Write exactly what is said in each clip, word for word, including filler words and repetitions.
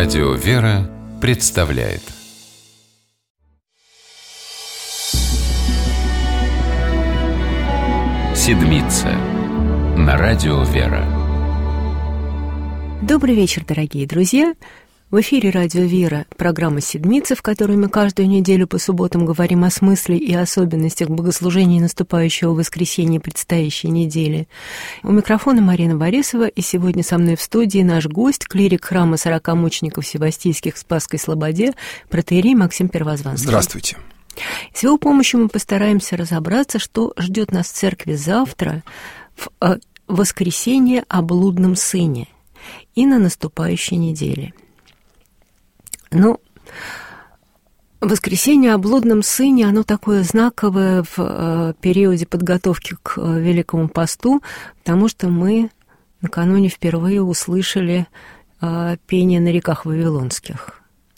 Радио «Вера» представляет Седмица на Радио «Вера». Добрый вечер, дорогие друзья! В эфире «Радио Вера» программа «Седмица», в которой мы каждую неделю по субботам говорим о смысле и особенностях богослужения наступающего воскресенья предстоящей недели. У микрофона Марина Борисова, и сегодня со мной в студии наш гость, клирик храма сорока мучеников Севастийских в Спасской Слободе, протоиерей Максим Первозванский. Здравствуйте. С его помощью мы постараемся разобраться, что ждет нас в церкви завтра, в воскресенье о блудном сыне и на наступающей неделе. Ну, воскресенье о блудном сыне, оно такое знаковое в э, периоде подготовки к э, Великому посту, потому что мы накануне впервые услышали э, пение на реках Вавилонских.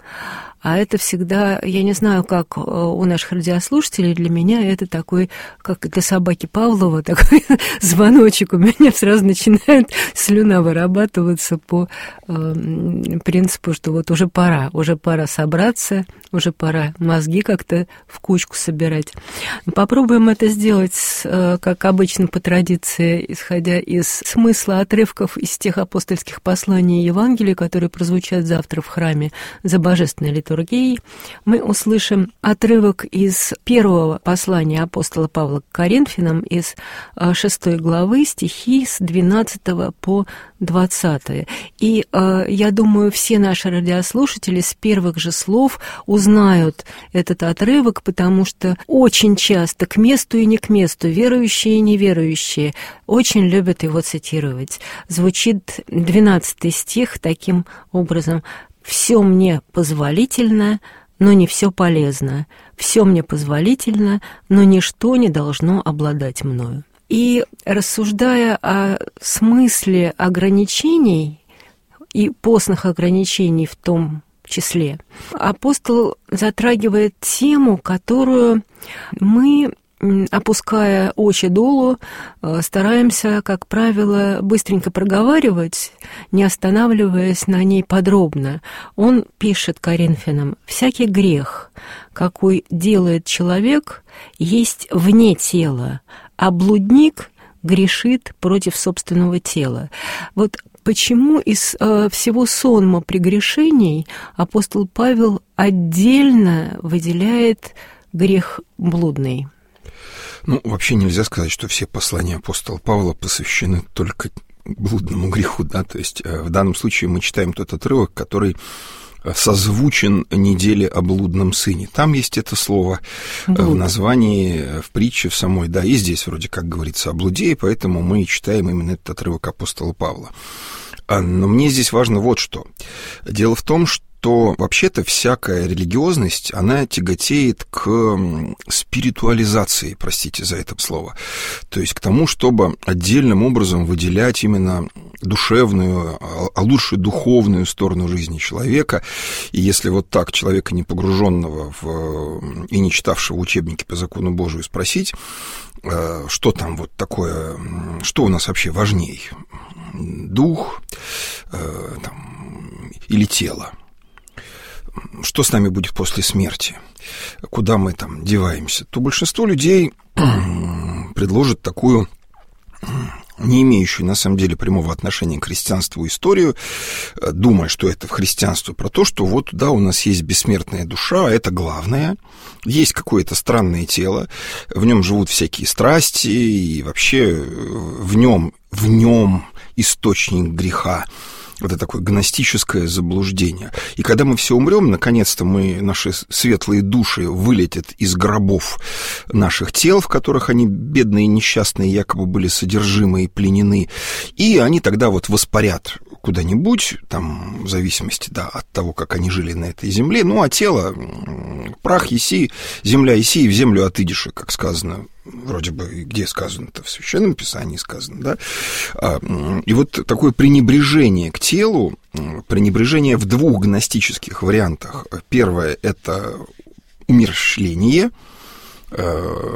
А это всегда, я не знаю, как у наших радиослушателей, для меня это такой, как для собаки Павлова, такой звоночек. У меня сразу начинает слюна вырабатываться по э, принципу, что вот уже пора, уже пора собраться, уже пора мозги как-то в кучку собирать. Попробуем это сделать, э, как обычно по традиции, исходя из смысла отрывков из тех апостольских посланий и Евангелий, которые прозвучат завтра в храме за божественной литургией. Мы услышим отрывок из первого послания апостола Павла к Коринфянам, из шестой главы, стихи с двенадцатого по двадцатый. И э, я думаю, все наши радиослушатели с первых же слов узнают этот отрывок, потому что очень часто, к месту и не к месту, верующие и неверующие очень любят его цитировать. Звучит двенадцатый стих таким образом: «Все мне позволительно, но не все полезно. Все мне позволительно, но ничто не должно обладать мною». И рассуждая о смысле ограничений и постных ограничений в том числе, апостол затрагивает тему, которую мы, опуская очи долу, стараемся, как правило, быстренько проговаривать, не останавливаясь на ней подробно. Он пишет Коринфянам: «Всякий грех, какой делает человек, есть вне тела, а блудник грешит против собственного тела». Вот почему из э, всего сонма прегрешений апостол Павел отдельно выделяет грех блудный? Ну, вообще нельзя сказать, что все послания апостола Павла посвящены только блудному греху, да, то есть в данном случае мы читаем тот отрывок, который созвучен неделе о блудном сыне. Там есть это слово Блуд. в названии, в притче в самой, да, и здесь вроде как говорится о блуде, и поэтому мы читаем именно этот отрывок апостола Павла. Но мне здесь важно вот что. Дело в том, что то вообще-то всякая религиозность, она тяготеет к спиритуализации, простите за это слово, то есть к тому, чтобы отдельным образом выделять именно душевную, а лучше духовную сторону жизни человека. И если вот так человека, не погруженного в, и не читавшего учебники по закону Божию, спросить, что там вот такое, что у нас вообще важнее, дух там, или тело? Что с нами будет после смерти, куда мы там деваемся, то большинство людей предложат такую, не имеющую на самом деле прямого отношения к христианству историю, думая, что это в христианстве про то, что вот, да, у нас есть бессмертная душа, это главное, есть какое-то странное тело, в нем живут всякие страсти, и вообще в нем, в нем источник греха. Это такое гностическое заблуждение. И когда мы все умрем, наконец-то мы, наши светлые души вылетят из гробов наших тел, в которых они, бедные, несчастные, якобы были содержимы и пленены, и они тогда вот воспарят куда-нибудь, там, в зависимости, да, от того, как они жили на этой земле, ну, а тело, прах еси, земля еси, и в землю отыдешь, как сказано, вроде бы, где сказано-то, в Священном Писании сказано, да, и вот такое пренебрежение к телу, пренебрежение в двух гностических вариантах. Первое – это умерщвление,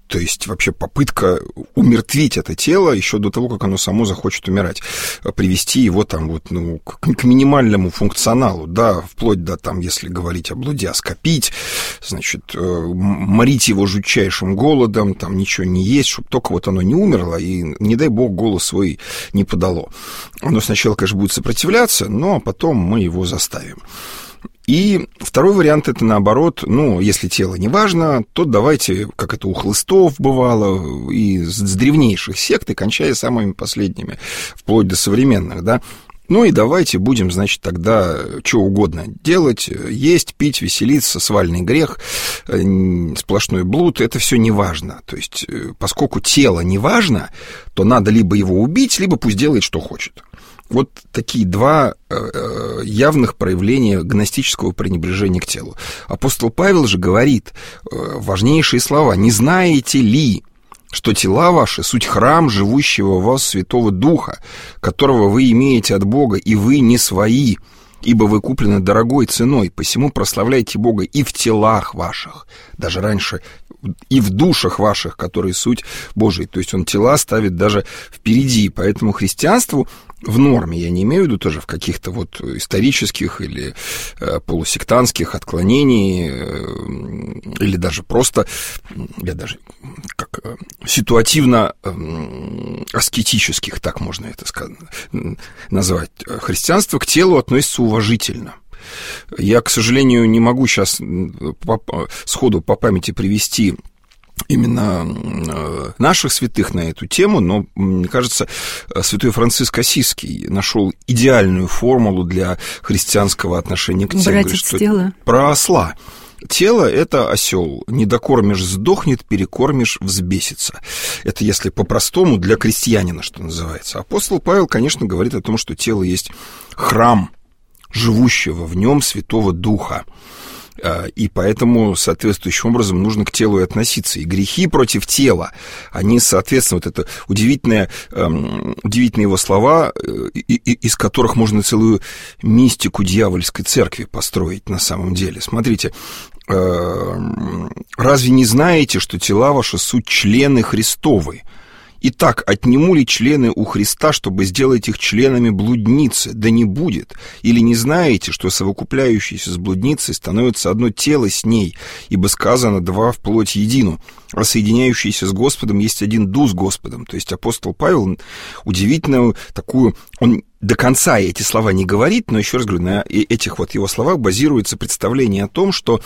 То есть вообще попытка умертвить это тело еще до того, как оно само захочет умирать, привести его там вот, ну, к, к минимальному функционалу, да, вплоть до, там, если говорить о блуде, оскопить, значит, морить его жутчайшим голодом, там ничего не есть, чтобы только вот оно не умерло и, не дай бог, голос свой не подало. Оно сначала, конечно, будет сопротивляться, но потом мы его заставим. И второй вариант – это наоборот, ну, если тело не важно, то давайте, как это у хлыстов бывало, и с древнейших сект, и кончая самыми последними, вплоть до современных, да, ну и давайте будем, значит, тогда что угодно делать, есть, пить, веселиться, свальный грех, сплошной блуд, это все не важно. То есть, поскольку тело не важно, то надо либо его убить, либо пусть делает, что хочет. Вот такие два э, явных проявления гностического пренебрежения к телу. Апостол Павел же говорит э, важнейшие слова: «Не знаете ли, что тела ваши суть храм живущего в вас Святого Духа, которого вы имеете от Бога, и вы не свои, ибо вы куплены дорогой ценой, посему прославляйте Бога и в телах ваших», даже раньше, и в душах ваших, которые суть Божией. То есть он тела ставит даже впереди, поэтому христианству в норме, я не имею в виду тоже в каких-то вот исторических или э, полусектантских отклонений, э, или даже просто, я даже как э, ситуативно э, аскетических, так можно это сказать, назвать. Христианство к телу относится уважительно. Я, к сожалению, не могу сейчас по, сходу по памяти привести именно наших святых на эту тему, но, мне кажется, святой Франциск Ассизский нашел идеальную формулу для христианского отношения к телу. Братец тела. Про осла. Тело – это осел. Не докормишь – сдохнет, перекормишь – взбесится. Это если по-простому для крестьянина, что называется. Апостол Павел, конечно, говорит о том, что тело есть храм живущего в нем Святого Духа. И поэтому соответствующим образом нужно к телу и относиться. И грехи против тела, они, соответственно, вот это удивительные, эм, удивительные его слова, и, и, из которых можно целую мистику дьявольской церкви построить на самом деле. Смотрите, э, разве не знаете, что тела ваши суть члены Христовы? Итак, отниму ли члены у Христа, чтобы сделать их членами блудницы? Да не будет. Или не знаете, что совокупляющиеся с блудницей становится одно тело с ней, ибо сказано «два в плоть едину», а соединяющиеся с Господом есть один дух с Господом. То есть апостол Павел удивительную такую... Он до конца эти слова не говорит, но еще раз говорю, на этих вот его словах базируется представление о том, что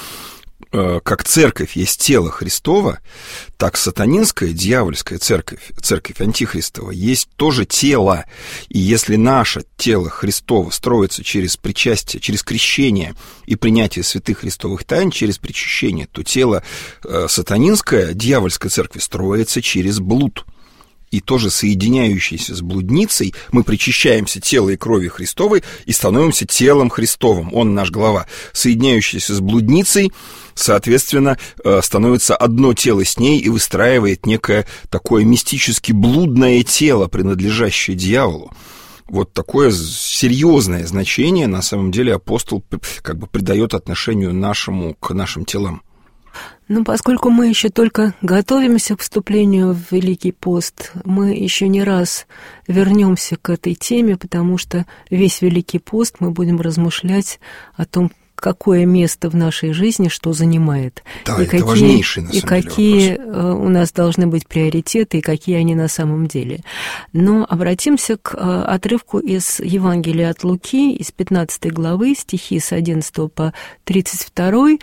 как церковь есть тело Христово, так сатанинская, дьявольская церковь, церковь Антихристова, есть тоже тело. И если наше тело Христово строится через причастие, через крещение и принятие святых христовых тайн, через причащение, то тело сатанинское, дьявольской церкви, строится через блуд. И тоже соединяющиеся с блудницей, мы причащаемся тела и крови Христовой и становимся телом Христовым. Он наш глава. Соединяющийся с блудницей, соответственно, становится одно тело с ней и выстраивает некое такое мистически блудное тело, принадлежащее дьяволу. Вот такое серьезное значение, на самом деле, апостол как бы придает отношению нашему к нашим телам. Ну, поскольку мы еще только готовимся к вступлению в Великий пост, мы еще не раз вернемся к этой теме, потому что весь Великий пост мы будем размышлять о том, какое место в нашей жизни что занимает. Да, и это какие, важнейший, на самом и деле, какие вопрос. У нас должны быть приоритеты, и какие они на самом деле. Но обратимся к отрывку из Евангелия от Луки, из пятнадцатой главы, стихи с одиннадцатого по тридцать второй.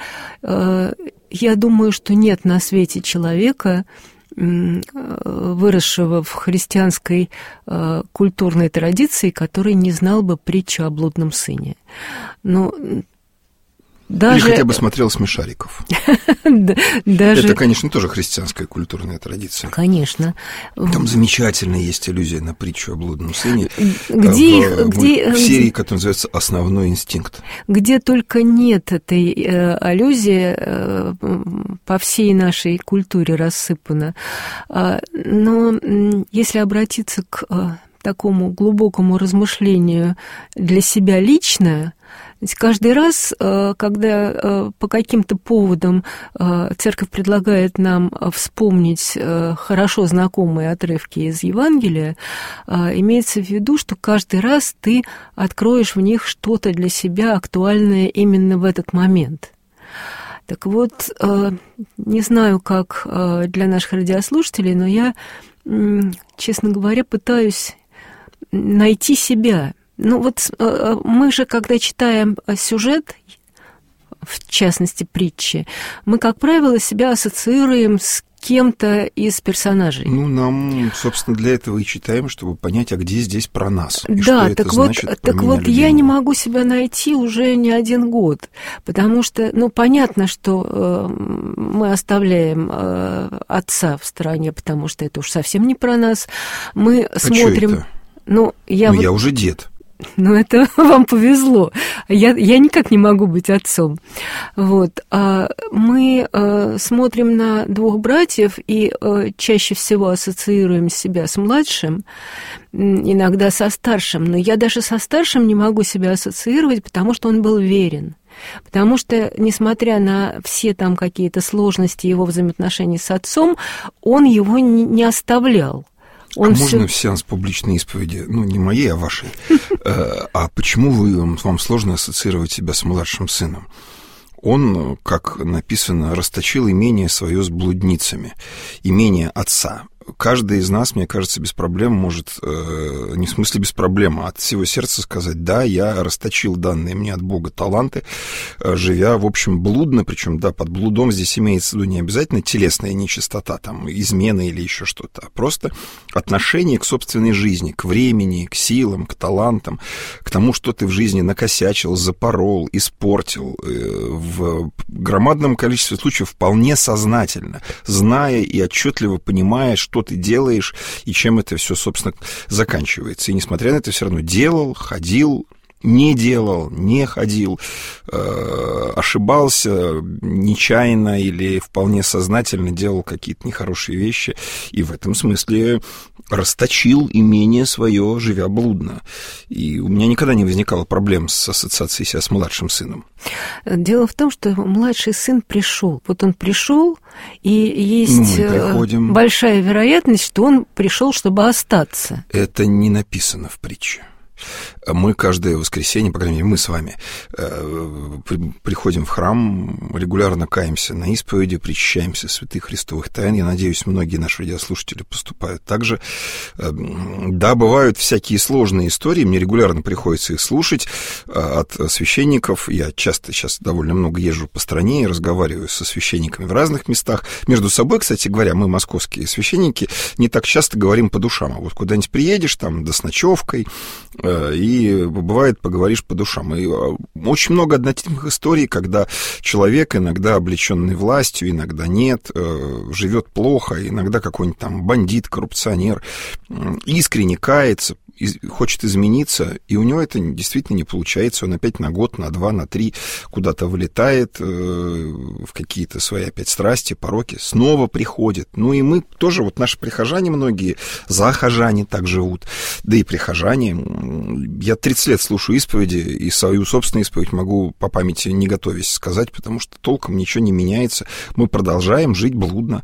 Я думаю, что нет на свете человека, выросшего в христианской культурной традиции, который не знал бы притчу о блудном сыне. Но даже... Или хотя бы смотрел «Смешариков». Даже... Это, конечно, тоже христианская культурная традиция. Конечно. Там замечательно есть аллюзия на притчу о блудном сыне. Где в, их, где... в серии, которая называется «Основной инстинкт». Где только нет этой э, аллюзии, э, по всей нашей культуре рассыпана. Э, но э, если обратиться к... Э, такому глубокому размышлению для себя лично. Каждый раз, когда по каким-то поводам церковь предлагает нам вспомнить хорошо знакомые отрывки из Евангелия, имеется в виду, что каждый раз ты откроешь в них что-то для себя актуальное именно в этот момент. Так вот, не знаю, как для наших радиослушателей, но я, честно говоря, пытаюсь найти себя. Ну вот мы же, когда читаем сюжет, в частности притчи, мы, как правило, себя ассоциируем с кем-то из персонажей. Ну, нам, собственно, для этого и читаем, чтобы понять, а где здесь про нас. И да, что так это вот, значит про так меня вот любимого. я не могу себя найти уже не один год, потому что, ну, понятно, что э, мы оставляем э, отца в стороне, потому что это уж совсем не про нас. Мы а смотрим. Что это? Ну, я, ну вот... я уже дед. Ну, это вам повезло. Я, я никак не могу быть отцом. Вот. А мы э, смотрим на двух братьев и э, чаще всего ассоциируем себя с младшим, иногда со старшим. Но я даже со старшим не могу себя ассоциировать, потому что он был верен. Потому что, несмотря на все там какие-то сложности его взаимоотношений с отцом, он его не, не оставлял. Он а всё... можно в сеанс публичной исповеди, ну, не моей, а вашей, а почему вы, вам сложно ассоциировать себя с младшим сыном? Он, как написано, расточил имение свое с блудницами, имение отца. Каждый из нас, мне кажется, без проблем может, э, не в смысле без проблем, а от всего сердца сказать: да, я расточил данные мне от Бога таланты, э, живя, в общем, блудно, причем, да, под блудом здесь имеется в виду не обязательно телесная нечистота, там, измена или еще что-то, а просто отношение к собственной жизни, к времени, к силам, к талантам, к тому, что ты в жизни накосячил, запорол, испортил, э, в громадном количестве случаев вполне сознательно, зная и отчетливо понимая, что ты делаешь и чем это все, собственно, заканчивается. И несмотря на это, все равно делал, ходил, не делал, не ходил, э, ошибался нечаянно или вполне сознательно делал какие-то нехорошие вещи. И в этом смысле расточил имение свое, живя блудно. И у меня никогда не возникало проблем с ассоциацией себя с младшим сыном. Дело в том, что младший сын пришел. Вот он пришел, и есть ну, большая вероятность, что он пришел, чтобы остаться. Это не написано в притче. Мы каждое воскресенье, по крайней мере, мы с вами приходим в храм, регулярно каемся на исповеди, причащаемся святых христовых тайн. Я надеюсь, многие наши радиослушатели поступают так же. Да, бывают всякие сложные истории, мне регулярно приходится их слушать от священников. Я часто сейчас довольно много езжу по стране и разговариваю со священниками в разных местах. Между собой, кстати говоря, мы, московские священники, не так часто говорим по душам. А вот куда-нибудь приедешь, там, да с ночевкой, и бывает, поговоришь по душам. И очень много однотипных историй, когда человек, иногда облеченный властью, иногда нет, живет плохо, иногда какой-нибудь там бандит, коррупционер, искренне кается, хочет измениться, и у него это действительно не получается. Он опять на год, на два, на три куда-то вылетает в какие-то свои опять страсти, пороки, снова приходит. Ну и мы тоже, вот наши прихожане многие, захожане так живут, да и прихожане. Я тридцать лет слушаю исповеди, и свою собственную исповедь могу по памяти, не готовясь, сказать, потому что толком ничего не меняется. Мы продолжаем жить блудно.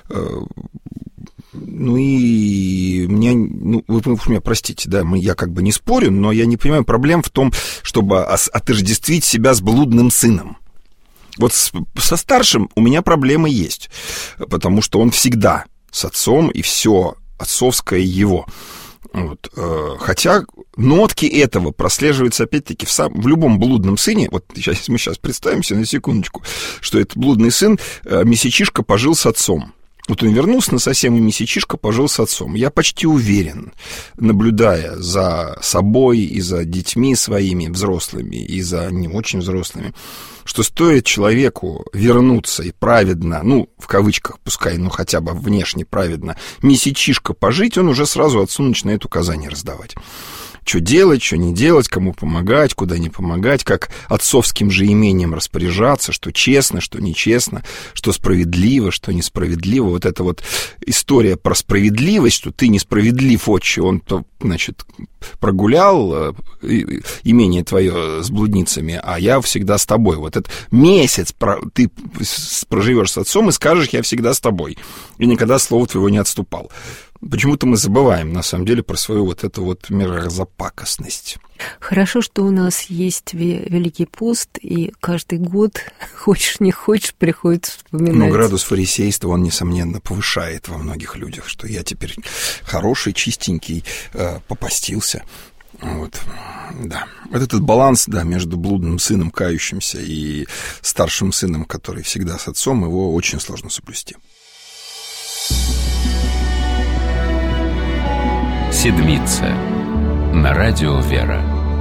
Ну и мне, ну, вы, вы меня простите, да, мы, я как бы не спорю, но я не понимаю проблем в том, чтобы отождествить себя с блудным сыном. Вот с, со старшим у меня проблемы есть, потому что он всегда с отцом, и все отцовское его. Вот, э, хотя нотки этого прослеживаются, опять-таки, в, сам, в любом блудном сыне. Вот сейчас, мы сейчас представимся на секундочку, что этот блудный сын, э, месячишка пожил с отцом. Вот он вернулся на совсем, и месячишка пожил с отцом. Я почти уверен, наблюдая за собой и за детьми своими взрослыми, и за не очень взрослыми, что стоит человеку вернуться и праведно, ну, в кавычках, пускай, ну, хотя бы внешне праведно, месячишка пожить, он уже сразу отцу начинает указания раздавать. что делать, что не делать, кому помогать, куда не помогать, как отцовским же имением распоряжаться, что честно, что нечестно, что справедливо, что несправедливо. Вот эта вот история про справедливость, что ты несправедлив, отче, он, значит, прогулял имение твое с блудницами, а я всегда с тобой. Вот этот месяц ты проживешь с отцом и скажешь, я всегда с тобой, и никогда слова твоего не отступал. Почему-то мы забываем, на самом деле, про свою вот эту вот мерзопакостность. Хорошо, что у нас есть Великий пост, и каждый год, хочешь не хочешь, приходится вспоминать. Но градус фарисейства, он, несомненно, повышает во многих людях, что я теперь хороший, чистенький, попостился. Вот, да. Вот этот баланс, да, между блудным сыном, кающимся, и старшим сыном, который всегда с отцом, его очень сложно соблюсти. Седмица на радио «Вера».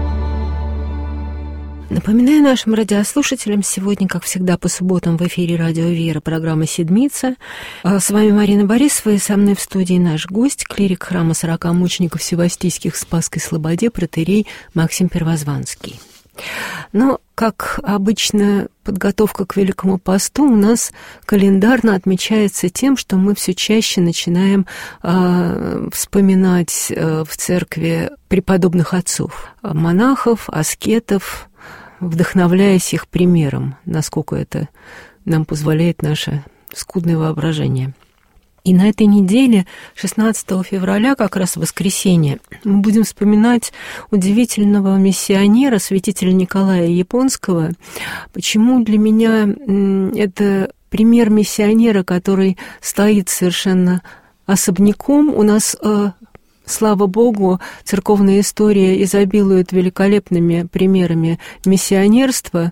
Напоминаю нашим радиослушателям, сегодня, как всегда, по субботам в эфире радио «Вера» программа «Седмица». С вами Марина Борисова, и со мной в студии наш гость, клирик храма сорока мучеников Севастийских в Спасской Слободе, протоиерей Максим Первозванский. Но, как обычно, подготовка к Великому посту у нас календарно отмечается тем, что мы все чаще начинаем э, вспоминать э, в церкви преподобных отцов, монахов, аскетов, вдохновляясь их примером, насколько это нам позволяет наше скудное воображение. И на этой неделе, шестнадцатого февраля, как раз в воскресенье, мы будем вспоминать удивительного миссионера, святителя Николая Японского. Почему для меня это пример миссионера, который стоит совершенно особняком? У нас, слава Богу, церковная история изобилует великолепными примерами миссионерства,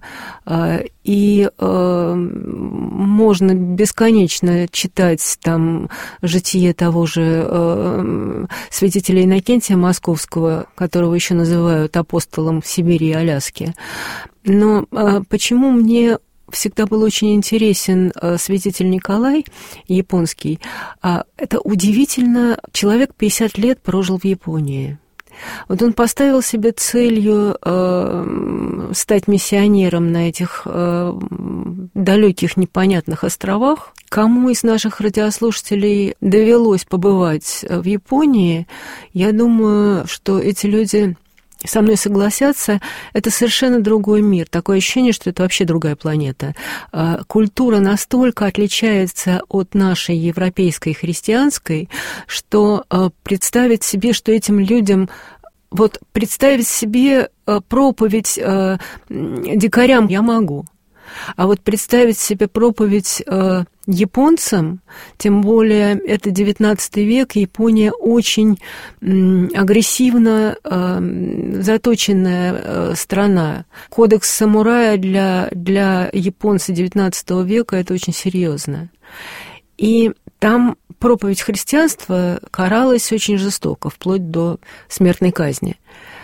и э, можно бесконечно читать там житие того же э, святителя Иннокентия Московского, которого еще называют апостолом в Сибири и Аляске. Но э, почему мне всегда был очень интересен э, святитель Николай Японский? А, это удивительно, человек пятьдесят лет прожил в Японии. Вот он поставил себе целью э, стать миссионером на этих э, далеких непонятных островах. Кому из наших радиослушателей довелось побывать в Японии, я думаю, что эти люди со мной согласятся, это совершенно другой мир. Такое ощущение, что это вообще другая планета. Культура настолько отличается от нашей европейской христианской, что представить себе, что этим людям... Вот представить себе проповедь дикарям я могу. А вот представить себе проповедь э, японцам, тем более это девятнадцатый век, Япония очень э, агрессивно э, заточенная э, страна. Кодекс самурая для, для японца девятнадцатого века – это очень серьезно. И там проповедь христианства каралась очень жестоко, вплоть до смертной казни.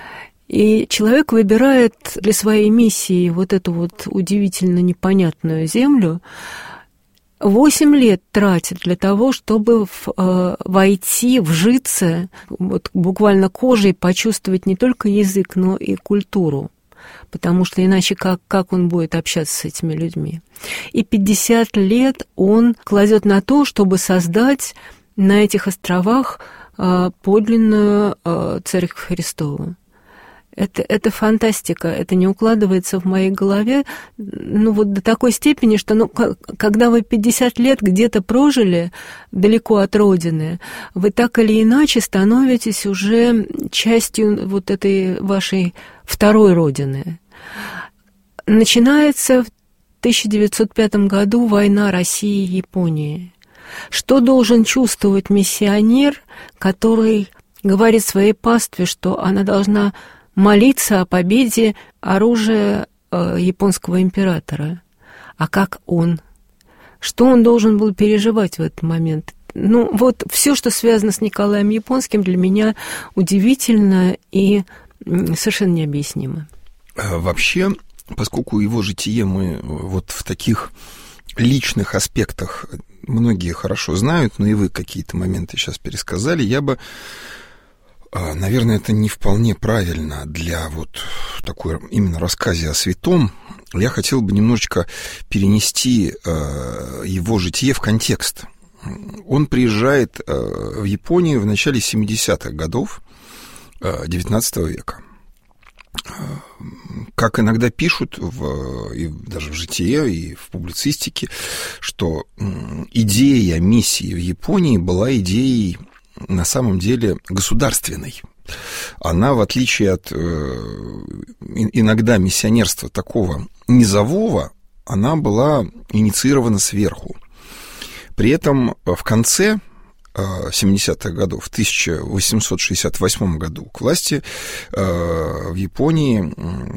И человек выбирает для своей миссии вот эту вот удивительно непонятную землю, восемь лет тратит для того, чтобы в, э, войти, вжиться, вот буквально кожей почувствовать не только язык, но и культуру, потому что иначе как, как он будет общаться с этими людьми. И пятьдесят лет он кладет на то, чтобы создать на этих островах э, подлинную э, Церковь Христову. Это, это фантастика, это не укладывается в моей голове, ну, вот до такой степени, что, ну, когда вы пятьдесят лет где-то прожили далеко от родины, вы так или иначе становитесь уже частью вот этой вашей второй родины. Начинается в тысяча девятьсот пятом году война России и Японии. Что должен чувствовать миссионер, который говорит своей пастве, что она должна молиться о победе оружия э, японского императора? А как он? Что он должен был переживать в этот момент? Ну, вот все, что связано с Николаем Японским, для меня удивительно и совершенно необъяснимо. Вообще, поскольку его житие мы вот в таких личных аспектах многие хорошо знают, но и вы какие-то моменты сейчас пересказали, я бы наверное, это не вполне правильно для вот такой именно рассказа о святом. Я хотел бы немножечко перенести его житие в контекст. Он приезжает в Японию в начале семидесятых годов девятнадцатого века. Как иногда пишут в, и даже в житие, и в публицистике, что идея миссии в Японии была идеей на самом деле государственной. Она, в отличие от э, иногда миссионерства такого низового, она была инициирована сверху. При этом в конце семидесятых годов, в тысяча восемьсот шестьдесят восьмом году к власти э, в Японии,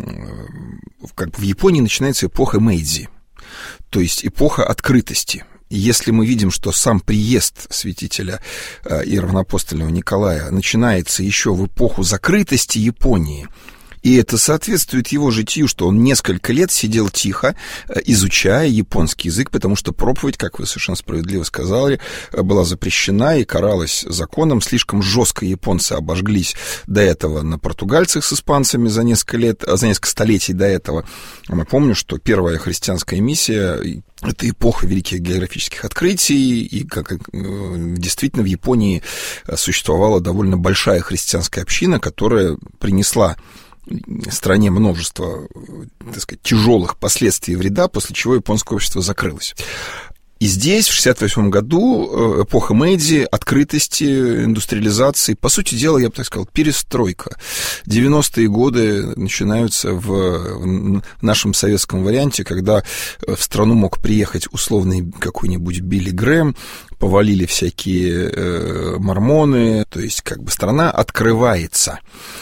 э, как бы в Японии начинается эпоха Мэйдзи, то есть эпоха открытости. И если мы видим, что сам приезд святителя э, и равноапостольного Николая начинается еще в эпоху закрытости Японии, и это соответствует его житию, что он несколько лет сидел тихо, изучая японский язык, потому что проповедь, как вы совершенно справедливо сказали, была запрещена и каралась законом. Слишком жестко японцы обожглись до этого на португальцах с испанцами за несколько лет, за несколько столетий до этого. Напомню, что первая христианская миссия — это эпоха великих географических открытий, и как действительно в Японии существовала довольно большая христианская община, которая принесла стране множество, так сказать, тяжелых последствий и вреда, после чего японское общество закрылось. И здесь, в шестьдесят восьмом году, эпоха Мэйдзи, открытости, индустриализации, по сути дела, я бы так сказал, перестройка. девяностые годы начинаются в, в нашем советском варианте, когда в страну мог приехать условный какой-нибудь Билли Грэм, повалили всякие э, мормоны, то есть как бы страна открывается.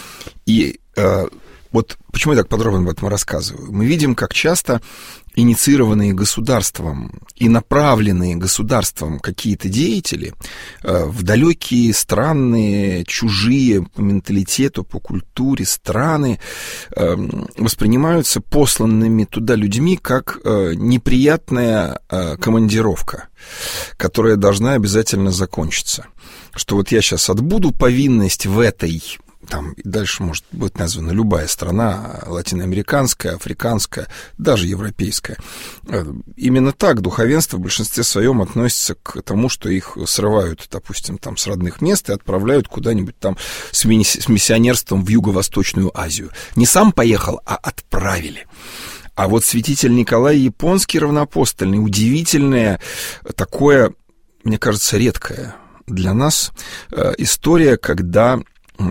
И э, вот почему я так подробно об этом рассказываю? Мы видим, как часто инициированные государством и направленные государством какие-то деятели э, в далекие, странные, чужие по менталитету, по культуре страны э, воспринимаются посланными туда людьми как э, неприятная э, командировка, которая должна обязательно закончиться. Что вот я сейчас отбуду повинность в этой... Там дальше может быть названа любая страна, латиноамериканская, африканская, даже европейская. Именно так духовенство в большинстве своем относится к тому, что их срывают, допустим, там, с родных мест и отправляют куда-нибудь там с миссионерством в Юго-Восточную Азию. Не сам поехал, а отправили. А вот святитель Николай Японский равноапостольный, удивительное такое, мне кажется, редкое для нас история, когда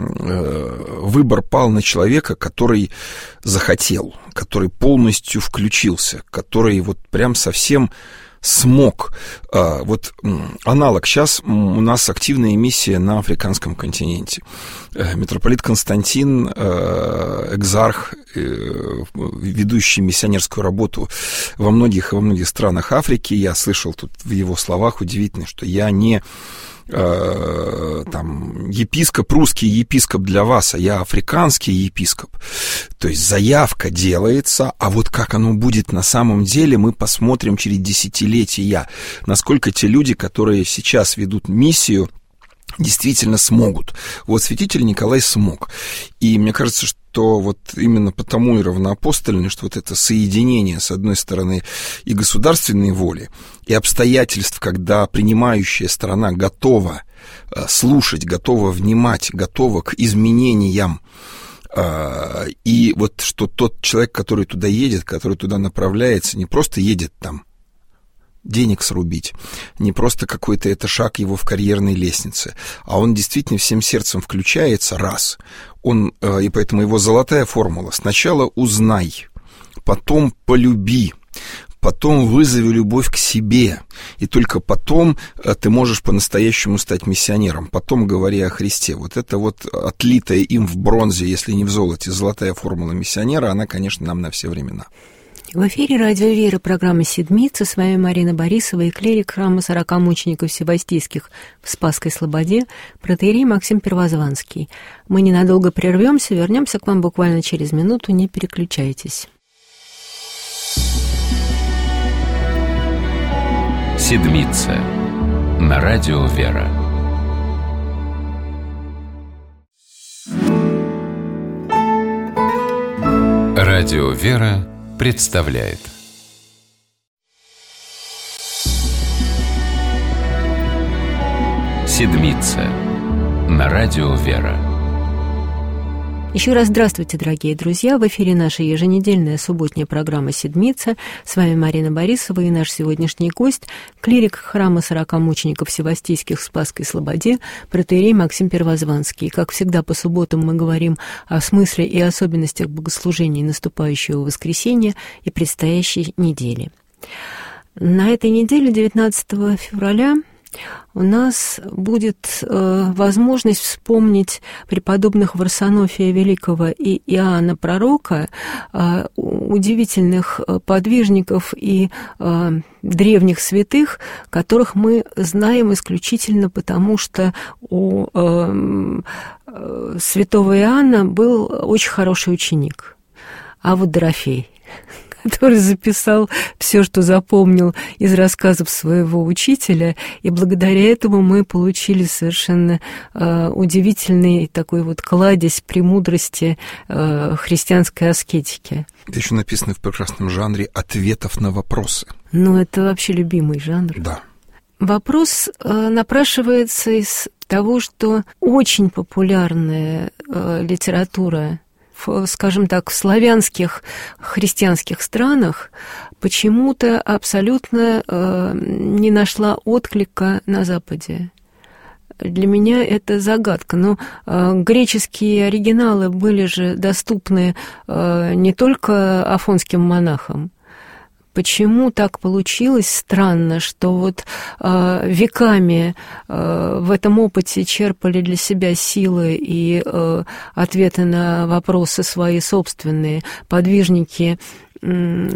выбор пал на человека, который захотел, который полностью включился, который вот прям совсем смог. Вот аналог сейчас у нас активная миссия на африканском континенте. Митрополит Константин, экзарх, ведущий миссионерскую работу во многих и во многих странах Африки. Я слышал тут в его словах удивительно, что я не там епископ, русский епископ для вас, а я африканский епископ. То есть заявка делается, а вот как оно будет на самом деле, мы посмотрим через десятилетия, насколько те люди, которые сейчас ведут миссию, действительно смогут. Вот святитель Николай смог. И мне кажется, что вот именно потому и равноапостольный, что вот это соединение, с одной стороны, и государственной воли, и обстоятельств, когда принимающая сторона готова слушать, готова внимать, готова к изменениям. И вот что тот человек, который туда едет, который туда направляется, не просто едет там денег срубить, не просто какой-то это шаг его в карьерной лестнице, а он действительно всем сердцем включается, раз. Он, и поэтому его золотая формула: сначала узнай, потом полюби, потом вызови любовь к себе, и только потом ты можешь по-настоящему стать миссионером, потом говори о Христе. Вот это вот отлитая им в бронзе, если не в золоте, золотая формула миссионера, она, конечно, нам на все времена. В эфире «Радио Вера», программа «Седмица». С вами Марина Борисова и клирик храма сорока мучеников Севастийских в Спасской Слободе, протоиерей Максим Первозванский. Мы ненадолго прервемся, вернемся к вам буквально через минуту, не переключайтесь. «Седмица» на «Радио Вера». Радио «Вера» представляет «Седмица» на Радио «Вера». Еще раз здравствуйте, дорогие друзья! В эфире наша еженедельная субботняя программа «Седмица». С вами Марина Борисова и наш сегодняшний гость, клирик храма сорока мучеников Севастийских в Спасской Слободе, протоиерей Максим Первозванский. И, как всегда, по субботам мы говорим о смысле и особенностях богослужений наступающего воскресенья и предстоящей недели. На этой неделе, девятнадцатого февраля, у нас будет э, возможность вспомнить преподобных Варсонофия Великого и Иоанна Пророка, э, удивительных подвижников и э, древних святых, которых мы знаем исключительно потому, что у э, э, святого Иоанна был очень хороший ученик, а вот Дорофей, который записал все, что запомнил из рассказов своего учителя, и благодаря этому мы получили совершенно э, удивительный такой вот кладезь премудрости э, христианской аскетики. Это еще написано в прекрасном жанре ответов на вопросы. Ну, это вообще любимый жанр. Да. Вопрос э, напрашивается из того, что очень популярная э, литература, в, скажем так, в славянских христианских странах почему-то абсолютно э, не нашла отклика на Западе. Для меня это загадка. Но э, греческие оригиналы были же доступны э, не только афонским монахам. Почему так получилось странно, что вот э, веками э, в этом опыте черпали для себя силы и э, ответы на вопросы свои собственные подвижники э,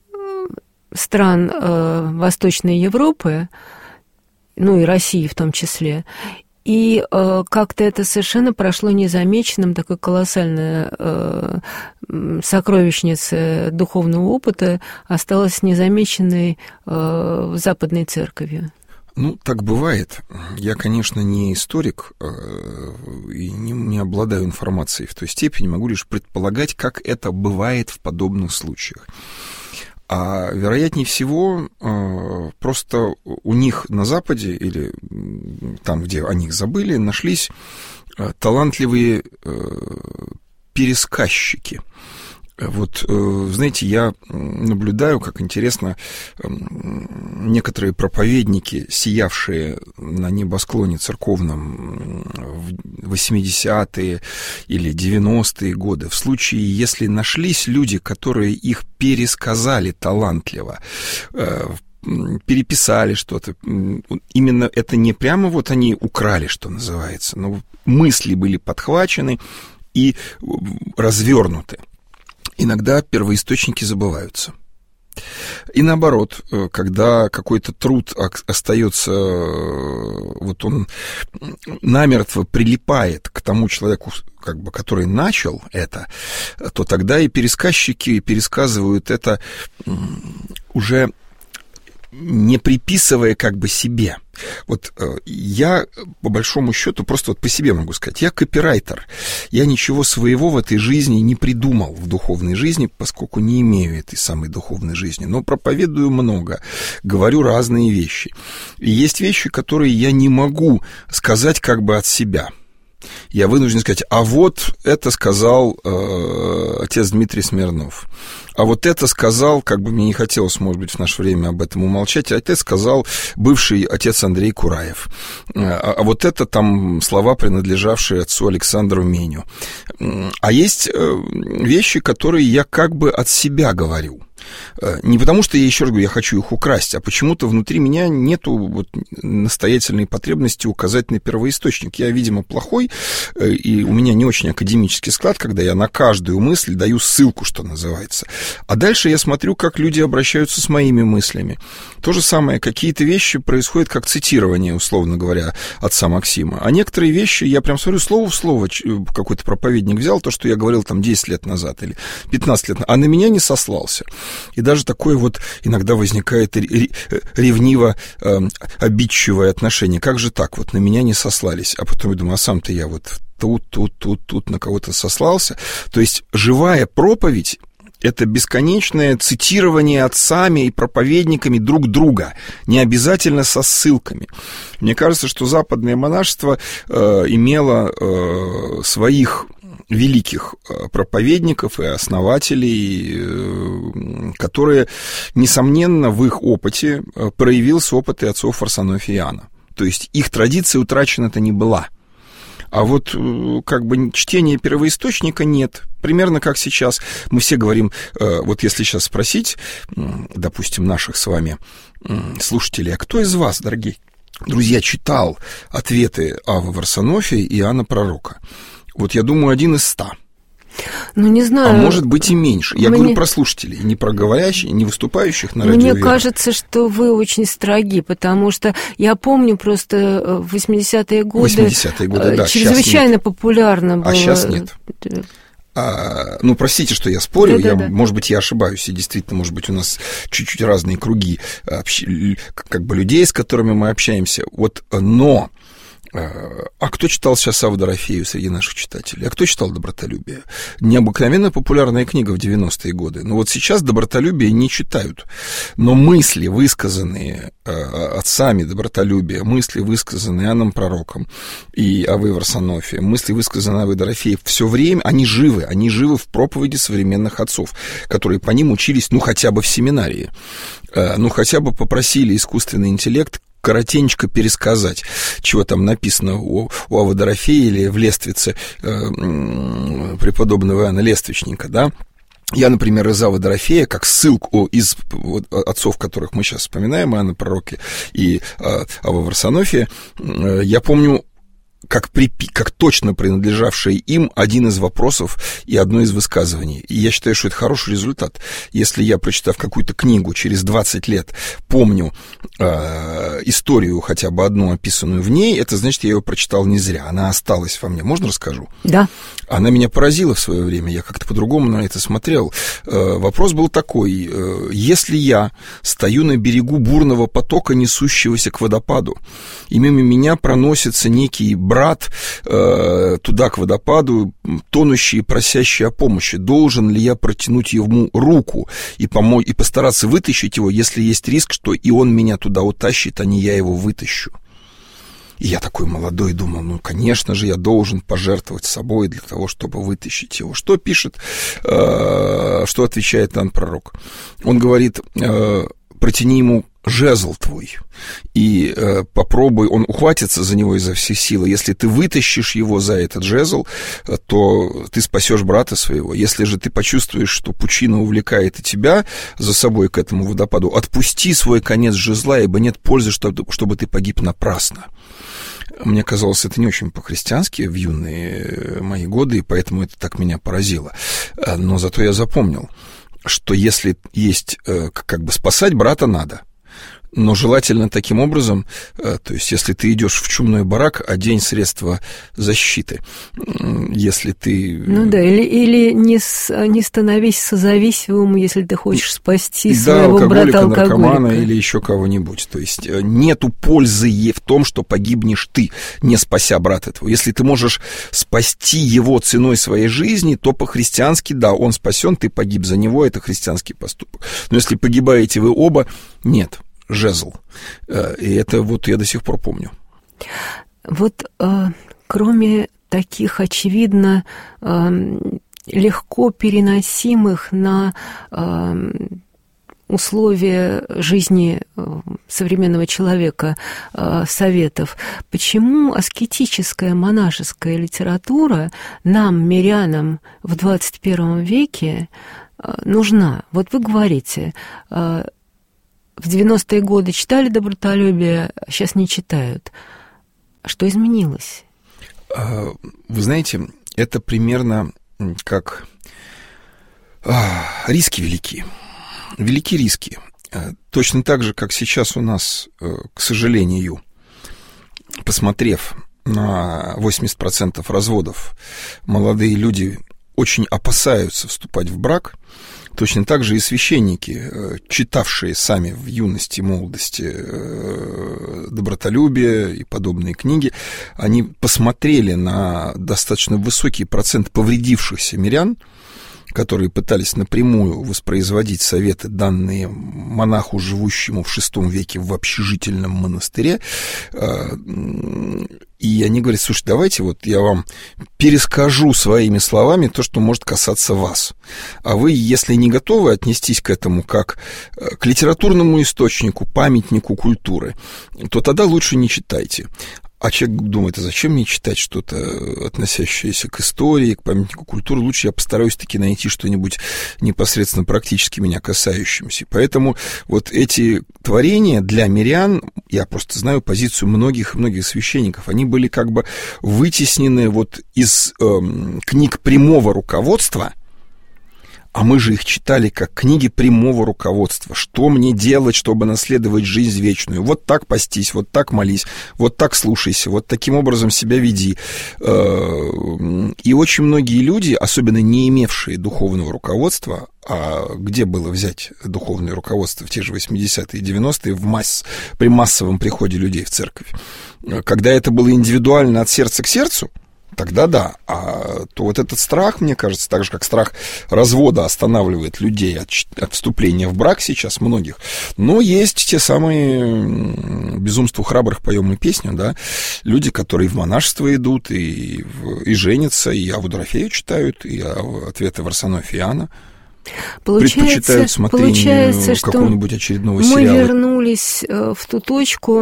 стран э, Восточной Европы, ну и России в том числе, и э, как-то это совершенно прошло незамеченным, такой колоссальная э, сокровищница духовного опыта осталась незамеченной э, Западной Церковью. Ну, так бывает. Я, конечно, не историк э, и не, не обладаю информацией в той степени, могу лишь предполагать, как это бывает в подобных случаях. А вероятнее всего, просто у них на Западе, или там, где о них забыли, нашлись талантливые пересказчики. Вот, знаете, я наблюдаю, как интересно, некоторые проповедники, сиявшие на небосклоне церковном в восьмидесятые или девяностые годы, в случае, если нашлись люди, которые их пересказали талантливо, переписали что-то, именно это не прямо вот они украли, что называется, но мысли были подхвачены и развернуты. Иногда первоисточники забываются. И наоборот, когда какой-то труд остается, вот он намертво прилипает к тому человеку, как бы, который начал это, то тогда и пересказчики пересказывают это уже не приписывая как бы себе. Вот я, по большому счету, просто вот по себе могу сказать, я копирайтер. Я ничего своего в этой жизни не придумал, в духовной жизни, поскольку не имею этой самой духовной жизни. Но проповедую много, говорю разные вещи. И есть вещи, которые я не могу сказать как бы от себя. Я вынужден сказать, а вот это сказал э, отец Дмитрий Смирнов. А вот это сказал, как бы мне не хотелось, может быть, в наше время об этом умолчать, а это сказал бывший отец Андрей Кураев. А, а вот это там слова, принадлежавшие отцу Александру Меню. А есть вещи, которые я как бы от себя говорю. Не потому, что я, еще раз говорю, я хочу их украсть, а почему-то внутри меня нету вот настоятельной потребности указать на первоисточник. Я, видимо, плохой, и у меня не очень академический склад, когда я на каждую мысль даю ссылку, что называется. А дальше я смотрю, как люди обращаются с моими мыслями. То же самое, какие-то вещи происходят как цитирование, условно говоря, отца Максима. А некоторые вещи, я прям смотрю, слово в слово какой-то проповедник взял, то, что я говорил там десять лет назад или пятнадцать лет назад, а на меня не сослался. И даже такое вот иногда возникает ревниво э, обидчивое отношение. Как же так? Вот на меня не сослались. А потом я думаю, а сам-то я вот тут, тут, тут, тут на кого-то сослался. То есть живая проповедь это бесконечное цитирование отцами и проповедниками друг друга, не обязательно со ссылками. Мне кажется, что западное монашество э, имело э, своих великих проповедников и основателей, которые, несомненно, в их опыте проявился опыт и отцов Варсонофия и Иоанна. То есть их традиция утрачена-то не была. А вот как бы чтения первоисточника нет. Примерно как сейчас. Мы все говорим, вот если сейчас спросить, допустим, наших с вами слушателей, а кто из вас, дорогие друзья, читал ответы Аввы Варсонофия и Иоанна Пророка? Вот я думаю, один из ста. Ну, не знаю. А может быть и меньше. Я Мне... говорю про слушателей, не про говорящих, не выступающих на радио Мне Вера. кажется, что вы очень строги, потому что я помню просто в восьмидесятые годы... восьмидесятые годы, да. Чрезвычайно популярно было. А сейчас нет. А, ну, простите, что я спорю, да, я, да, да. может быть, я ошибаюсь, и действительно, может быть, у нас чуть-чуть разные круги общ... как бы людей, с которыми мы общаемся. Вот, но... А кто читал сейчас Авву Дорофею среди наших читателей? А кто читал «Добротолюбие»? Необыкновенно популярная книга в девяностые годы. Но вот сейчас «Добротолюбие» не читают. Но мысли, высказанные отцами «Добротолюбия», мысли, высказанные Иоанном Пророком и Аввой Варсонофием, мысли, высказанные Аввой Дорофеей, все время они живы. Они живы в проповеди современных отцов, которые по ним учились, ну, хотя бы в семинарии. Ну, хотя бы попросили искусственный интеллект коротенько пересказать, чего там написано у, у Аввы Дорофея или в Лествице э, преподобного Иоанна Лествичника, да. Я, например, из Аввы Дорофея, как ссылку из вот, отцов, которых мы сейчас вспоминаем, Иоанна Пророка и э, Аввы Варсонофия, э, я помню, как, припи, как точно принадлежавший им один из вопросов и одно из высказываний. И я считаю, что это хороший результат. Если я, прочитав какую-то книгу через двадцать лет, помню э, историю хотя бы одну, описанную в ней, это значит, я ее прочитал не зря. Она осталась во мне. Можно расскажу? Да. Она меня поразила в свое время. Я как-то по-другому на это смотрел. Э, вопрос был такой. Э, если я стою на берегу бурного потока, несущегося к водопаду, и мимо меня проносится некий брат э, туда, к водопаду, тонущий и просящий о помощи, должен ли я протянуть ему руку и, помочь, и постараться вытащить его, если есть риск, что и он меня туда утащит, а не я его вытащу? И я такой молодой думал, ну, конечно же, я должен пожертвовать собой для того, чтобы вытащить его. Что пишет, э, что отвечает Иоанн Пророк? Он говорит, э, протяни ему жезл твой, и э, попробуй, он ухватится за него изо всех сил. Если ты вытащишь его за этот жезл, э, то ты спасешь брата своего. Если же ты почувствуешь, что пучина увлекает и тебя за собой к этому водопаду, отпусти свой конец жезла, ибо нет пользы, чтобы, чтобы ты погиб напрасно. Мне казалось, это не очень по-христиански в юные мои годы, и поэтому это так меня поразило. Но зато я запомнил, что если есть, э, как бы спасать брата надо, но желательно таким образом, то есть если ты идешь в чумной барак, одень средства защиты. Если ты... Ну да, или, или не, с, не становись созависимым, если ты хочешь спасти да, своего брата алкоголика. наркомана или еще кого-нибудь. То есть нету пользы в том, что погибнешь ты, не спася брата твоего. Если ты можешь спасти его ценой своей жизни, то по-христиански, да, он спасен, ты погиб за него, это христианский поступок. Но если погибаете вы оба, нет. Жезл. И это вот я до сих пор помню. Вот э, кроме таких, очевидно, э, легко переносимых на э, условия жизни современного человека э, советов, почему аскетическая монашеская литература нам, мирянам, в двадцать первом веке э, нужна? Вот вы говорите... Э, В девяностые годы читали «Добротолюбие», а сейчас не читают. Что изменилось? Вы знаете, это примерно как риски велики. Велики риски. Точно так же, как сейчас у нас, к сожалению, посмотрев на восемьдесят процентов разводов, молодые люди очень опасаются вступать в брак. Точно так же и священники, читавшие сами в юности, молодости «Добротолюбие» и подобные книги, они посмотрели на достаточно высокий процент повредившихся мирян, которые пытались напрямую воспроизводить советы, данные монаху, живущему в шестом веке в общежительном монастыре. И они говорят: слушай, давайте вот я вам перескажу своими словами то, что может касаться вас. А вы, если не готовы отнестись к этому как к литературному источнику, памятнику культуры, то тогда лучше не читайте. А человек думает: а зачем мне читать что-то, относящееся к истории, к памятнику культуры? Лучше я постараюсь таки найти что-нибудь непосредственно практически меня касающимся. Поэтому вот эти творения для мирян, я просто знаю позицию многих-многих священников, они были как бы вытеснены вот из э, книг прямого руководства. А мы же их читали как книги прямого руководства. Что мне делать, чтобы наследовать жизнь вечную? Вот так постись, вот так молись, вот так слушайся, вот таким образом себя веди. И очень многие люди, особенно не имевшие духовного руководства, а где было взять духовное руководство в те же восьмидесятые и девяностые в масс, при массовом приходе людей в церковь, когда это было индивидуально от сердца к сердцу, тогда да, а то вот этот страх, мне кажется, так же, как страх развода останавливает людей от, от вступления в брак сейчас многих, но есть те самые безумству храбрых поем мы песню, да, люди, которые в монашество идут и, и женятся, и Аву Дорофею читают, и ответы Варсонофия Иоанна. Предпочитают смотрению какого-нибудь очередного сериала. Мы вернулись в ту точку,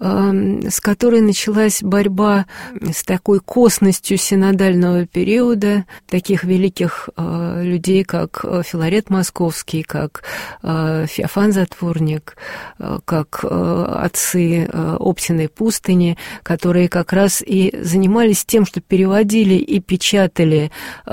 с которой началась борьба с такой косностью синодального периода, таких великих людей, как Филарет Московский, как Феофан Затворник, как отцы Оптиной пустыни, которые как раз и занимались тем, что переводили и печатали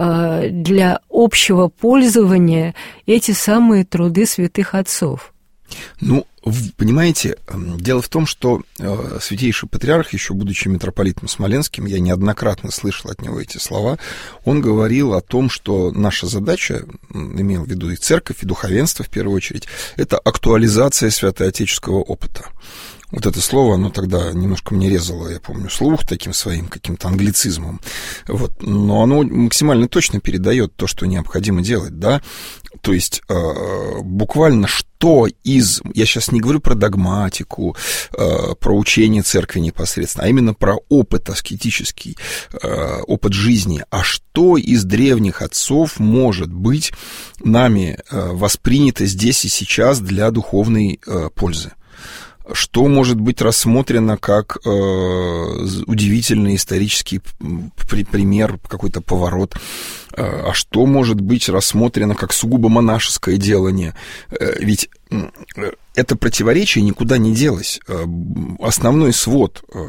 для общего пользования эти самые труды святых отцов. Ну, понимаете, дело в том, что святейший патриарх, еще будучи митрополитом Смоленским, я неоднократно слышал от него эти слова, он говорил о том, что наша задача, имел в виду и церковь, и духовенство в первую очередь, это актуализация святоотеческого опыта. Вот это слово, оно тогда немножко мне резало, я помню, слух таким своим каким-то англицизмом. Вот. Но оно максимально точно передает то, что необходимо делать, да. То есть э, буквально что из... Я сейчас не говорю про догматику, э, про учение церкви непосредственно, а именно про опыт аскетический, э, опыт жизни. А что из древних отцов может быть нами э, воспринято здесь и сейчас для духовной э, пользы? Что может быть рассмотрено как э, удивительный исторический при, пример, какой-то поворот, э, а что может быть рассмотрено как сугубо монашеское делание? Э, ведь э, это противоречие никуда не делось. Э, основной свод э,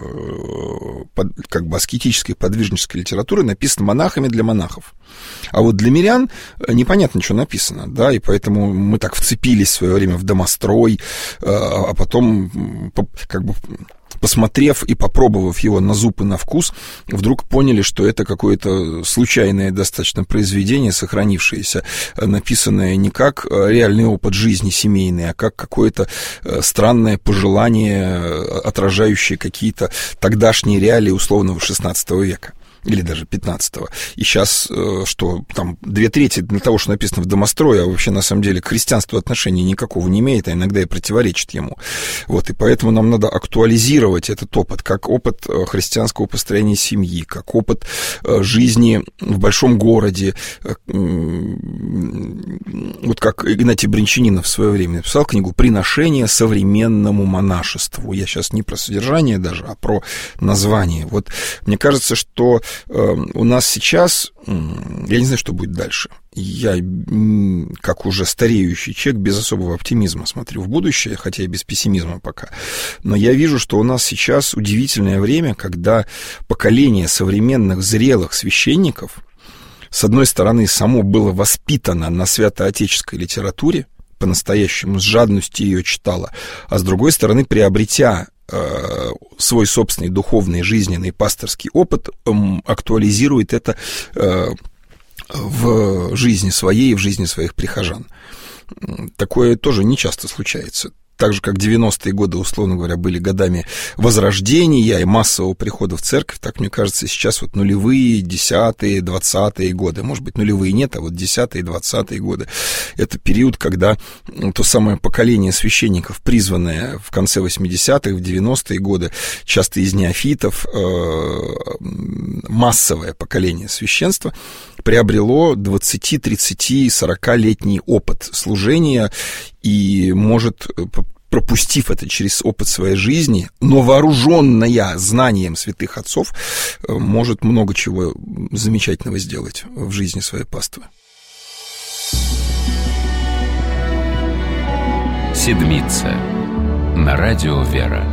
под, как бы аскетической подвижнической литературы написан монахами для монахов. А вот для мирян непонятно, что написано, да, и поэтому мы так вцепились в свое время в домострой, а потом, как бы, посмотрев и попробовав его на зуб и на вкус, вдруг поняли, что это какое-то случайное достаточно произведение, сохранившееся, написанное не как реальный опыт жизни семейный, а как какое-то странное пожелание, отражающее какие-то тогдашние реалии условного шестнадцатого века. Или даже пятнадцатого. И сейчас, что там две трети для того, что написано в домострое, а вообще на самом деле к христианству отношения никакого не имеет, а иногда и противоречит ему. Вот, и поэтому нам надо актуализировать этот опыт, как опыт христианского построения семьи, как опыт жизни в большом городе. Вот как Игнатий Брянчанинов в свое время написал книгу «Приношение современному монашеству». Я сейчас не про содержание даже, а про название. Вот мне кажется, что у нас сейчас, я не знаю, что будет дальше. Я, как уже стареющий человек, без особого оптимизма смотрю в будущее, хотя и без пессимизма пока. Но я вижу, что у нас сейчас удивительное время, когда поколение современных зрелых священников, с одной стороны, само было воспитано на святоотеческой литературе, по-настоящему с жадностью ее читало, а с другой стороны, приобретя свой собственный духовный, жизненный, пасторский опыт, актуализирует это в жизни своей и в жизни своих прихожан. Такое тоже не часто случается. так же, как девяностые годы, условно говоря, были годами возрождения и массового прихода в церковь, так, мне кажется, сейчас вот нулевые, десятые, двадцатые годы, может быть, нулевые нет, а вот десятые, двадцатые годы, это период, когда то самое поколение священников, призванное в конце восьмидесятых, в девяностые годы, часто из неофитов, массовое поколение священства, приобрело двадцать, тридцать, сорокалетний опыт служения и может, пропустив это через опыт своей жизни, но вооруженная знанием святых отцов, может много чего замечательного сделать в жизни своей паствы. Седмица на радио «Вера».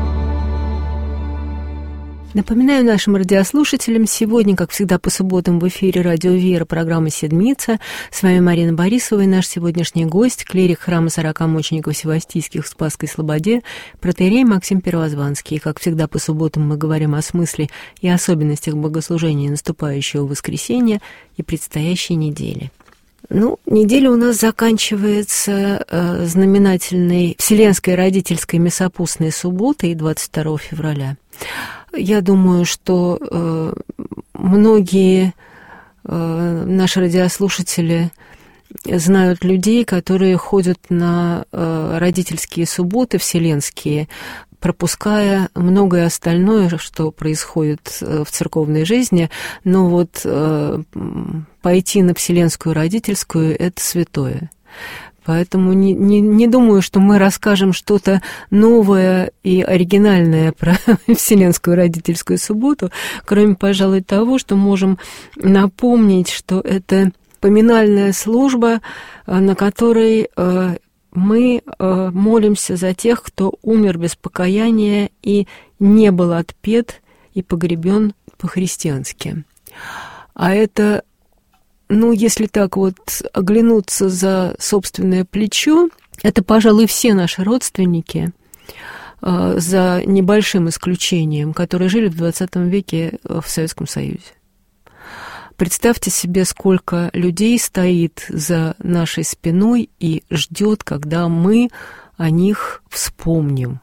Напоминаю нашим радиослушателям, сегодня, как всегда, по субботам в эфире радио «Вера» программа «Седмица». С вами Марина Борисова и наш сегодняшний гость, клирик храма сорока мучеников Севастийских в Спасской Слободе, протоиерей Максим Первозванский. И, как всегда, по субботам мы говорим о смысле и особенностях богослужения наступающего воскресенья и предстоящей недели. Ну, неделя у нас заканчивается э, знаменательной Вселенской родительской мясопустной субботой двадцать второго февраля. Я думаю, что э, многие э, наши радиослушатели знают людей, которые ходят на э, родительские субботы вселенские, пропуская многое остальное, что происходит в церковной жизни, но вот э, пойти на Вселенскую родительскую – это святое. Поэтому не, не, не думаю, что мы расскажем что-то новое и оригинальное про Вселенскую родительскую субботу, кроме, пожалуй, того, что можем напомнить, что это поминальная служба, на которой э, мы э, молимся за тех, кто умер без покаяния и не был отпет и погребен по-христиански. А это, ну, если так вот оглянуться за собственное плечо, это, пожалуй, все наши родственники, э, за небольшим исключением, которые жили в двадцатом веке в Советском Союзе. Представьте себе, сколько людей стоит за нашей спиной и ждет, когда мы о них вспомним.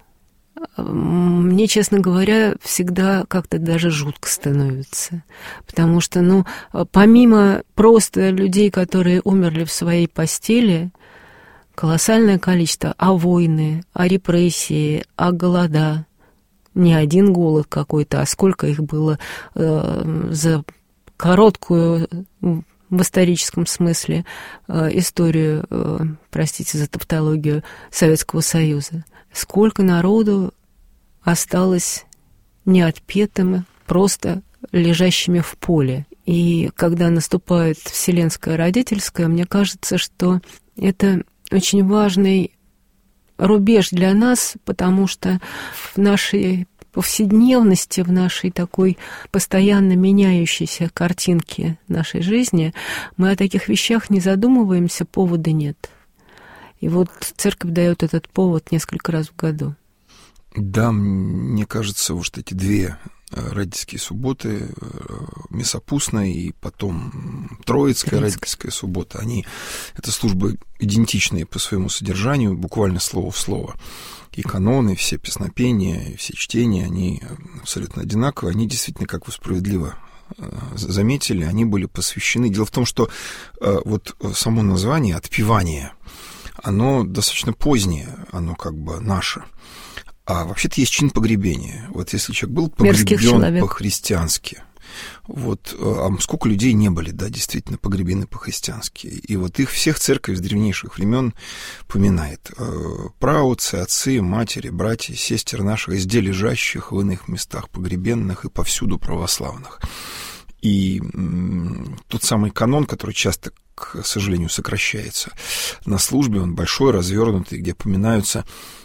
Мне, честно говоря, всегда как-то даже жутко становится. Потому что, ну, помимо просто людей, которые умерли в своей постели, колоссальное количество о войны, о репрессии, о голода. Не один голод какой-то, а сколько их было э, за короткую, в историческом смысле, историю, простите за тавтологию, Советского Союза. Сколько народу осталось неотпетым, просто лежащими в поле. И когда наступает Вселенская родительская, мне кажется, что это очень важный рубеж для нас, потому что в нашей повседневности, в нашей такой постоянно меняющейся картинке нашей жизни, мы о таких вещах не задумываемся, повода нет. И вот церковь дает этот повод несколько раз в году. Да, мне кажется, вот эти две родительские субботы, мясопустная и потом Троицкая родительская суббота, они, это службы идентичные по своему содержанию, буквально слово в слово. И каноны, все песнопения, и все чтения, они абсолютно одинаковые. Они действительно, как вы справедливо заметили, они были посвящены. Дело в том, что вот само название «отпевание», оно достаточно позднее, оно как бы наше. А вообще-то есть чин погребения. Вот если человек был погребен по-христиански, вот, а сколько людей не были, да, действительно погребены по-христиански. И вот их всех церковь с древнейших времен поминает. Праотцы, отцы, матери, братья, сестер наших, везде лежащих в иных местах погребенных и повсюду православных. И тот самый канон, который часто, к сожалению, сокращается на службе, он большой, развернутый, где поминаются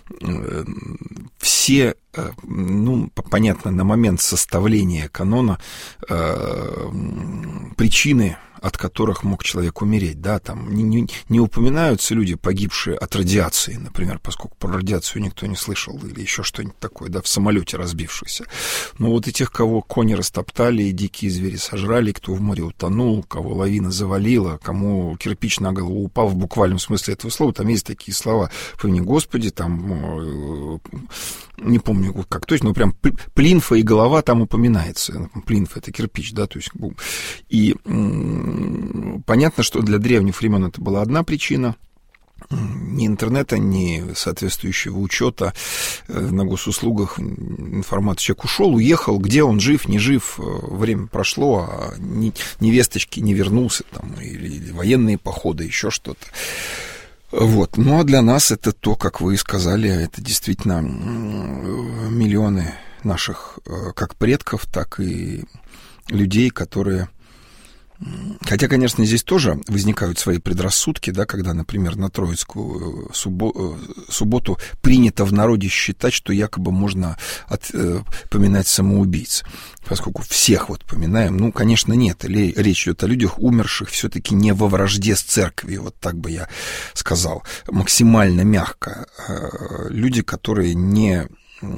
все, ну, понятно, на момент составления канона причины от которых мог человек умереть, да, там не, не, не упоминаются люди, погибшие от радиации, например, поскольку про радиацию никто не слышал, или еще что-нибудь такое, да, в самолете разбившийся. Но вот и тех, кого кони растоптали, и дикие звери сожрали, кто в море утонул, кого лавина завалила, кому кирпич на голову упал в буквальном смысле этого слова, там есть такие слова, помяни Господи, там, не помню как точно, но прям плинфа и голова там упоминается. Плинфа — это кирпич, да, то есть, и м- понятно, что для древних времен это была одна причина. Ни интернета, ни соответствующего учета на госуслугах информации. Человек ушел, уехал, где он, жив, не жив, время прошло, а ни, ни весточки не вернулся, там, или, или военные походы, еще что-то. Вот. Ну, а для нас это то, как вы сказали, это действительно миллионы наших как предков, так и людей, которые... Хотя, конечно, здесь тоже возникают свои предрассудки, да, когда, например, на Троицкую суббо- субботу принято в народе считать, что якобы можно от, э, поминать самоубийц, поскольку всех вот поминаем. Ну, конечно, нет. Или речь идет о людях, умерших все-таки не во вражде с церковью, вот так бы я сказал, максимально мягко. Люди, которые не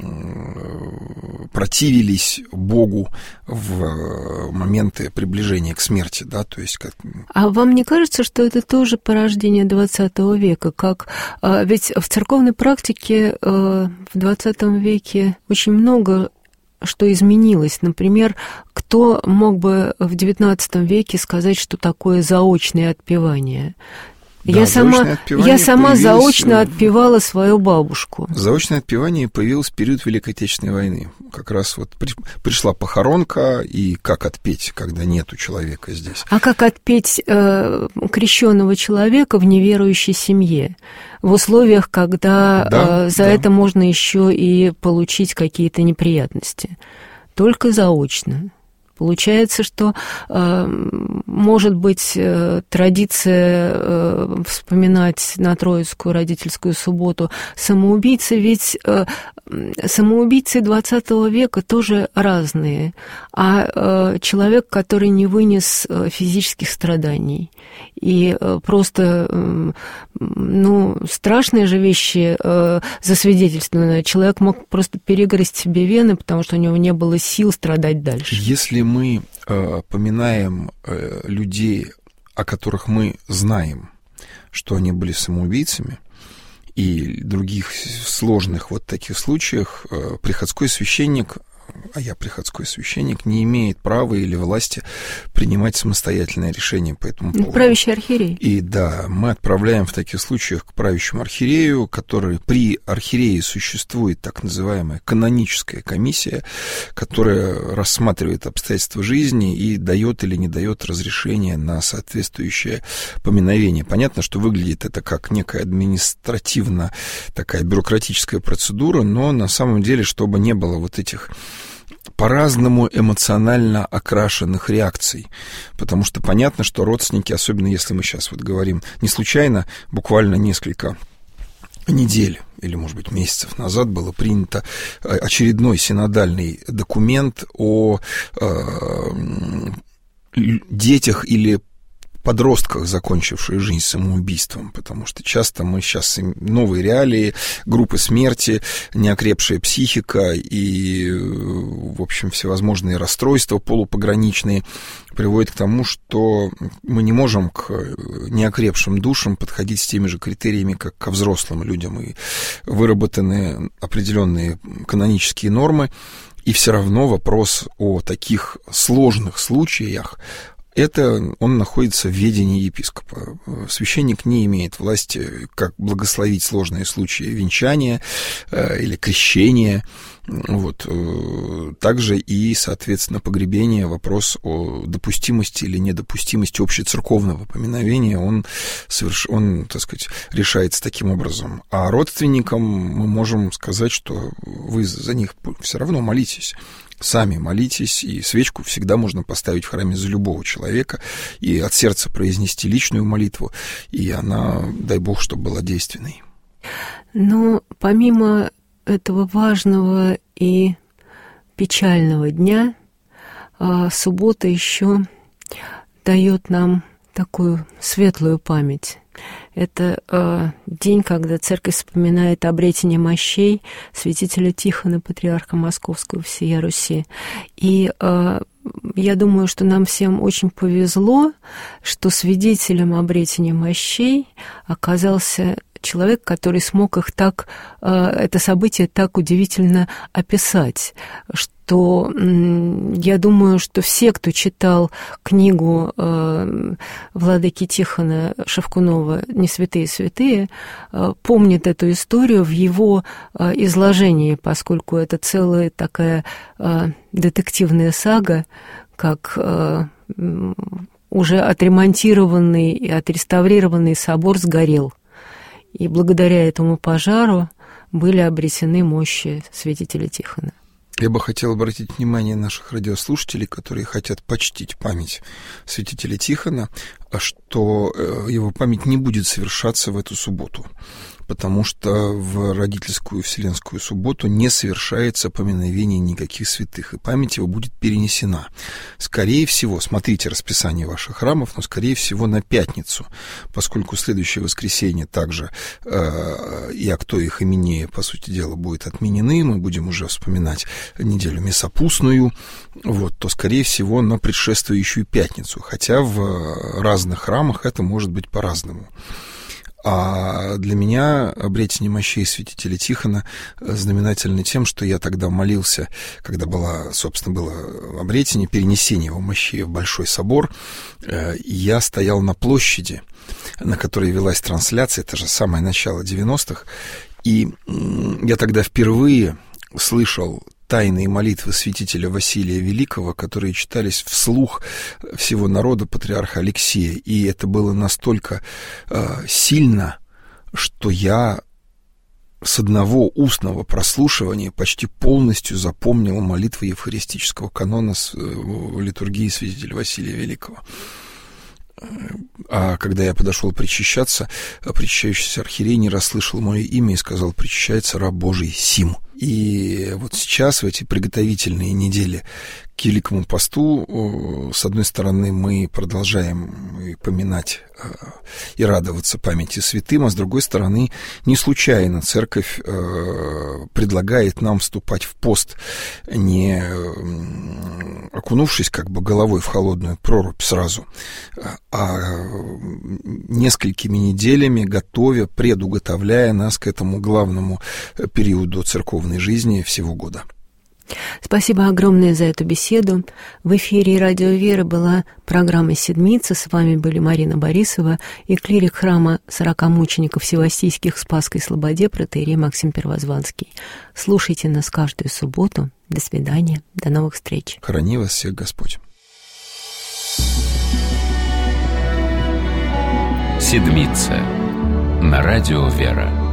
противились Богу в моменты приближения к смерти, да, то есть как... А вам не кажется, что это тоже порождение двадцатого века? Как, ведь в церковной практике в двадцатом веке очень много что изменилось. Например, кто мог бы в девятнадцатом веке сказать, что такое заочное отпевание? Да, я сама, я сама появилось... заочно отпевала свою бабушку. Заочное отпевание появилось в период Великой Отечественной войны. Как раз вот при, пришла похоронка, и как отпеть, когда нету человека здесь. А как отпеть э, крещенного человека в неверующей семье? В условиях, когда да, э, за да. это можно еще и получить какие-то неприятности. Только заочно. Получается, что, может быть, традиция вспоминать на Троицкую родительскую субботу самоубийцы, ведь самоубийцы двадцатого века тоже разные, а человек, который не вынес физических страданий. И просто, ну, страшные же вещи засвидетельствованы. Человек мог просто перегрызть себе вены, потому что у него не было сил страдать дальше. Если мы э, поминаем э, людей, о которых мы знаем, что они были самоубийцами, и других сложных вот таких случаях, э, приходской священник, а я приходской священник, не имеет права или власти принимать самостоятельное решение по этому поводу. Правящий архиерей. И да, мы отправляем в таких случаях к правящему архиерею, который при архиерее существует так называемая каноническая комиссия, которая рассматривает обстоятельства жизни и дает или не дает разрешение на соответствующее поминовение. Понятно, что выглядит это как некая административно такая бюрократическая процедура, но на самом деле, чтобы не было вот этих по-разному эмоционально окрашенных реакций, потому что понятно, что родственники, особенно если мы сейчас вот говорим, не случайно, буквально несколько недель или, может быть, месяцев назад было принято очередной синодальный документ о э, детях или подростках, закончивших жизнь самоубийством, потому что часто мы сейчас новые реалии, группы смерти, неокрепшая психика и, в общем, всевозможные расстройства полупограничные приводят к тому, что мы не можем к неокрепшим душам подходить с теми же критериями, как ко взрослым людям, и выработаны определенные канонические нормы, и все равно вопрос о таких сложных случаях, это он находится в ведении епископа. Священник не имеет власти, как благословить сложные случаи венчания э, или крещения. Вот. Также и, соответственно, погребение, вопрос о допустимости или недопустимости общецерковного поминовения, он, соверш... он, так сказать, решается таким образом. А родственникам мы можем сказать, что вы за них все равно молитесь. Сами молитесь, и свечку всегда можно поставить в храме за любого человека, и от сердца произнести личную молитву, и она, дай Бог, чтобы была действенной. Но помимо этого важного и печального дня, суббота еще дает нам такую светлую память. Это э, день, когда церковь вспоминает обретение мощей святителя Тихона, патриарха Московского всея Руси. И э, я думаю, что нам всем очень повезло, что свидетелем обретения мощей оказался человек, который смог их так, это событие так удивительно описать, что я думаю, что все, кто читал книгу владыки Тихона Шевкунова «Не святые святые», помнят эту историю в его изложении, поскольку это целая такая детективная сага, как уже отремонтированный и отреставрированный собор сгорел. И благодаря этому пожару были обретены мощи святителя Тихона. Я бы хотел обратить внимание наших радиослушателей, которые хотят почтить память святителя Тихона, что его память не будет совершаться в эту субботу, потому что в родительскую вселенскую субботу не совершается поминовение никаких святых, и память его будет перенесена. Скорее всего, смотрите расписание ваших храмов, но скорее всего на пятницу, поскольку следующее воскресенье также э, и акто их именея, по сути дела, будет отменены, мы будем уже вспоминать неделю Месопустную, вот, то, скорее всего, на предшествующую пятницу, хотя в разных храмах это может быть по-разному. А для меня обретение мощей святителя Тихона знаменательно тем, что я тогда молился, когда была, собственно, было обретение, перенесение его мощей в Большой собор, я стоял на площади, на которой велась трансляция, это же самое начало девяностых, и я тогда впервые слышал тайные молитвы святителя Василия Великого, которые читались вслух всего народа патриарха Алексия. И это было настолько э, сильно, что я с одного устного прослушивания почти полностью запомнил молитвы евхаристического канона с э, литургии святителя Василия Великого. А когда я подошел причащаться, причащающийся архиерей не расслышал мое имя и сказал: «Причащается раб Божий Сим». И вот сейчас, в эти приготовительные недели к Великому посту, с одной стороны, мы продолжаем поминать и радоваться памяти святым, а с другой стороны, не случайно церковь предлагает нам вступать в пост, не окунувшись как бы головой в холодную прорубь сразу, а несколькими неделями готовя, предуготовляя нас к этому главному периоду церковной жизни всего года. Спасибо огромное за эту беседу. В эфире «Радио Вера» была программа «Седмица». С вами были Марина Борисова и клирик храма сорокамучеников Севастийских в Спасской Слободе протоиерей Максим Первозванский. Слушайте нас каждую субботу. До свидания. До новых встреч. Храни вас всех Господь. «Седмица» на «Радио Вера».